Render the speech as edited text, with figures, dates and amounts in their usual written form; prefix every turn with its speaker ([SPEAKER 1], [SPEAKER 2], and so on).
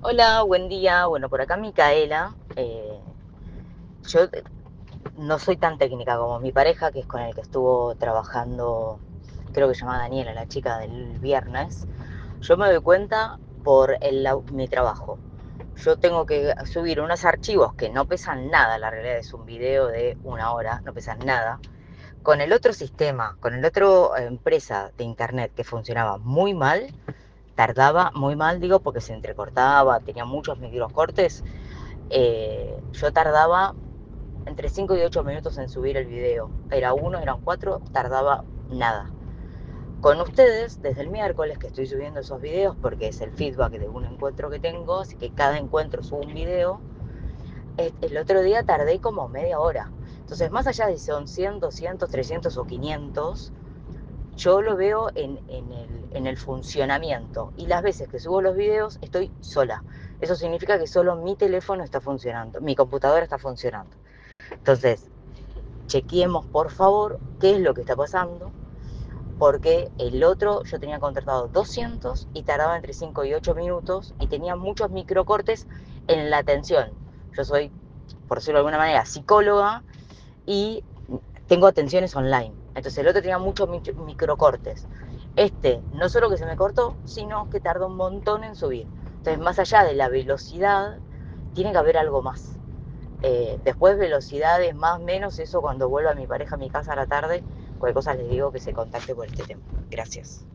[SPEAKER 1] Hola, buen día. Bueno, por acá Micaela. Yo no soy tan técnica como mi pareja, que es con el que estuvo trabajando, creo que se llama Daniela, la chica del viernes. Yo me doy cuenta por mi trabajo. Yo tengo que subir unos archivos que no pesan nada, la realidad es un video de 1 hora, no pesan nada. Con el otro sistema, con el otro empresa de internet que funcionaba muy mal, tardaba muy mal, digo, porque se entrecortaba, tenía muchos microcortes. Yo tardaba entre 5 y 8 minutos en subir el video. Era uno, eran cuatro, tardaba nada. Con ustedes, desde el miércoles que estoy subiendo esos videos, porque es el feedback de un encuentro que tengo, así que cada encuentro subo un video. El otro día tardé como media hora. Entonces, más allá de si son 100, 200, 300 o 500, yo lo veo en el funcionamiento. Y las veces que subo los videos estoy sola. Eso significa que solo mi teléfono está funcionando, mi computadora está funcionando. Entonces, chequeemos por favor qué es lo que está pasando, porque el otro yo tenía contratado 200 y tardaba entre 5 y 8 minutos y tenía muchos microcortes en la atención. Yo soy, por decirlo de alguna manera, psicóloga y tengo atenciones online. Entonces el otro tenía muchos microcortes. Este no solo que se me cortó, sino que tardó un montón en subir. Entonces, más allá de la velocidad, tiene que haber algo más. Después velocidades más menos, eso cuando vuelva mi pareja a mi casa a la tarde, cualquier cosa les digo que se contacte por este tema. Gracias.